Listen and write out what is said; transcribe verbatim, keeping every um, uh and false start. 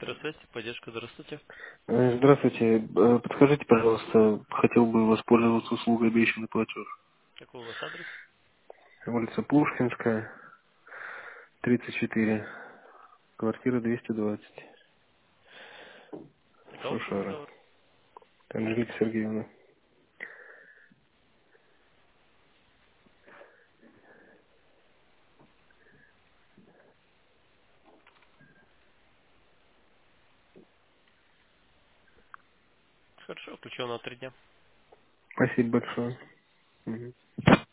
Электроцвязь, поддержка, здравствуйте. Э, Здравствуйте. Э, Подскажите, пожалуйста, хотел бы воспользоваться услугой обещанный платеж. Какой у вас адрес? Улица Пушкинская, тридцать четыре, квартира двести двадцать. И кого просим Шушара. товар? Анжелика Сергеевна. Хорошо, включен на три дня. Спасибо большое. Мгм.